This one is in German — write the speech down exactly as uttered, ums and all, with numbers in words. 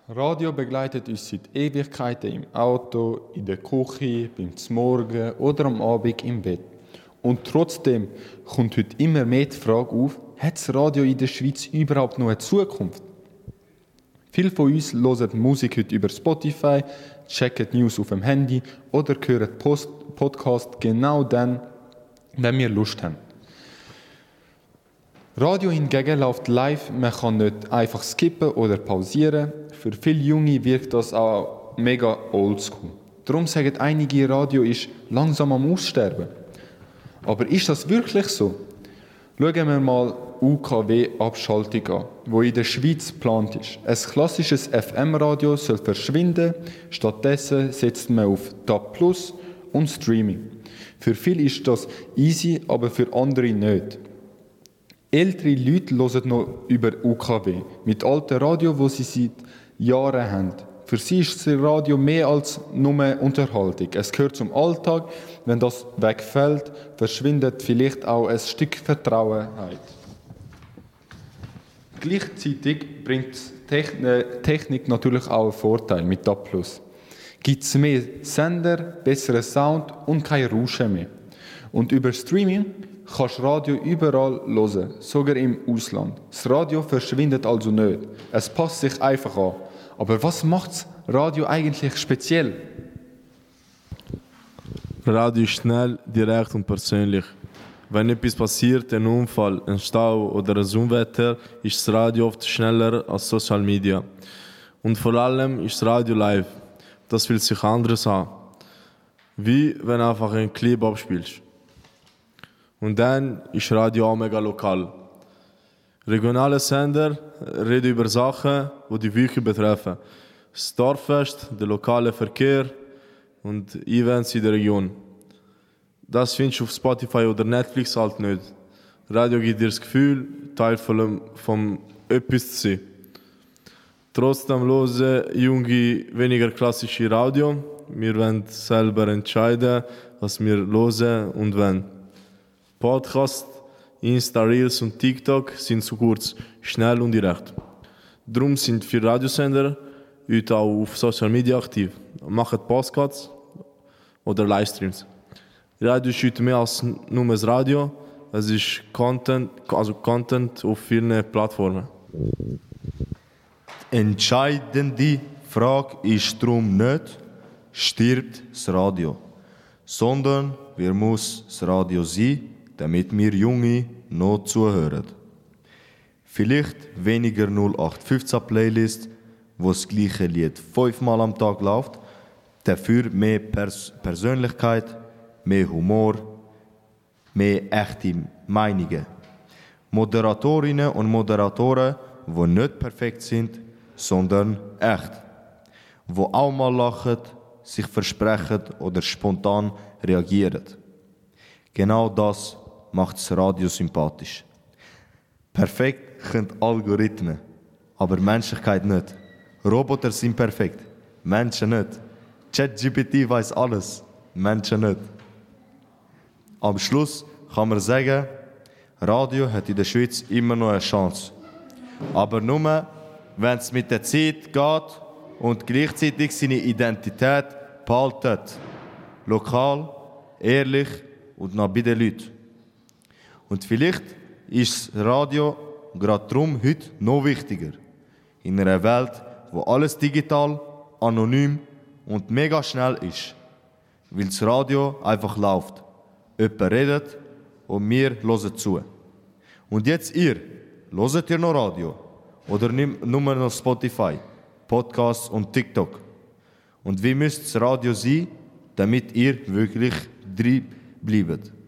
Radio begleitet uns seit Ewigkeiten im Auto, in der Küche, beim Zmorgen oder am Abend im Bett. Und trotzdem kommt heute immer mehr die Frage auf, hat das Radio in der Schweiz überhaupt noch eine Zukunft? Viele von uns hören Musik heute über Spotify, checken News auf dem Handy oder hören Post- Podcast genau dann, wenn wir Lust haben. Radio hingegen läuft live, man kann nicht einfach skippen oder pausieren. Für viele Junge wirkt das auch mega oldschool. Darum sagen einige, Radio ist langsam am Aussterben. Aber ist das wirklich so? Schauen wir mal U K W-Abschaltung an, die in der Schweiz geplant ist. Ein klassisches F M-Radio soll verschwinden, stattdessen setzt man auf D A B Plus und Streaming. Für viele ist das easy, aber für andere nicht. Ältere Leute hören noch über U K W, mit alten Radio, die sie seit Jahren haben. Für sie ist das Radio mehr als nur Unterhaltung. Es gehört zum Alltag. Wenn das wegfällt, verschwindet vielleicht auch ein Stück Vertrauenheit. Gleichzeitig bringt Technik natürlich auch einen Vorteil mit D A B Plus. Gibt es mehr Sender, besseren Sound und keine Rauschen mehr. Und über Streaming kannst du Radio überall hören, sogar im Ausland. Das Radio verschwindet also nicht. Es passt sich einfach an. Aber was macht das Radio eigentlich speziell? Radio ist schnell, direkt und persönlich. Wenn etwas passiert, ein Unfall, ein Stau oder ein Unwetter, ist das Radio oft schneller als Social Media. Und vor allem ist das Radio live. Das fühlt sich anders an. Wie wenn du einfach einen Clip abspielst. Und dann ist Radio auch mega lokal. Regionale Sender reden über Sachen, die die wirklich betreffen. Das Dorffest, der lokale Verkehr und Events in der Region. Das findest du auf Spotify oder Netflix halt nicht. Radio gibt dir das Gefühl, Teil von, von etwas zu sein. Trotzdem hören Junge weniger klassische Radio. Wir wollen selber entscheiden, was wir hören und wenn. Podcast, Insta, Reels und TikTok sind zu kurz, schnell und direkt. Darum sind viele Radiosender heute auch auf Social Media aktiv, machen Podcasts oder Livestreams. Radio ist heute mehr als nur das Radio, es ist Content, also Content auf vielen Plattformen. Die entscheidende Frage ist darum nicht, stirbt das Radio, sondern wie muss das Radio sein, damit wir Junge noch zuhören. Vielleicht weniger null acht fünfzehn Playlist, wo das gleiche Lied fünfmal am Tag läuft, dafür mehr Pers- Persönlichkeit, mehr Humor, mehr echte Meinungen. Moderatorinnen und Moderatoren, die nicht perfekt sind, sondern echt. Die auch mal lachen, sich versprechen oder spontan reagieren. Genau das macht das Radio sympathisch. Perfekt können Algorithmen, aber Menschlichkeit nicht. Roboter sind perfekt, Menschen nicht. ChatGPT weiß alles, Menschen nicht. Am Schluss kann man sagen, Radio hat in der Schweiz immer noch eine Chance. Aber nur, wenn es mit der Zeit geht und gleichzeitig seine Identität behaltet. Lokal, ehrlich und noch bei den Leuten. Und vielleicht ist das Radio gerade darum heute noch wichtiger. In einer Welt, wo alles digital, anonym und mega schnell ist. Weil das Radio einfach läuft. Jemand redet und wir hören zu. Und jetzt ihr, hört ihr noch Radio? Oder nur noch Spotify, Podcasts und TikTok? Und wie müsste das Radio sein, damit ihr wirklich drin bleibt?